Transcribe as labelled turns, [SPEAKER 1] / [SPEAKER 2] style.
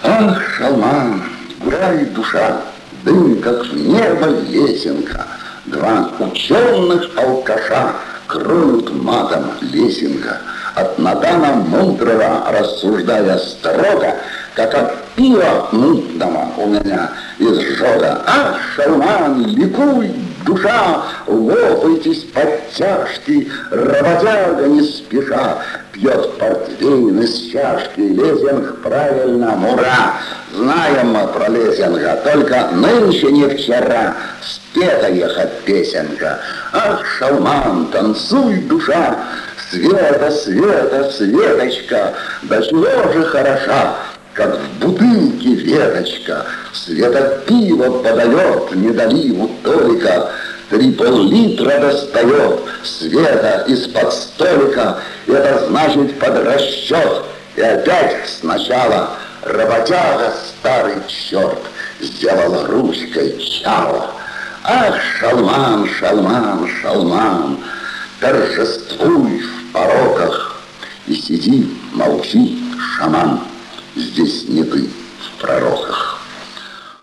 [SPEAKER 1] Ах, шалман, гуляет душа, дым, как в небо лесенка. Два ученых алкаша кроют матом лесенка. От Надана мудрого, рассуждая строго, как от пива мутного у меня изжога. Ах, шалман, ликуй, душа, лопайтесь подтяжки, работяга не спеша пьет портвейн из чашки. Лесинг правильно, мура. Знаем мы про Лесинга, только нынче не вчера спета ехать песенка. Ах, шалман, танцуй, душа, Света, Света, Светочка, да чего же хороша, как в бутылке веточка. Света пиво подает, не доливу толика, 3 пол-литра достает Света из-под столика. Это значит под расчет. И опять сначала работяга старый черт сделал ручкой чало. Ах, шалман, шалман, шалман, торжествуй в пороках и сиди, молчи, шаман, здесь не ты в пророках.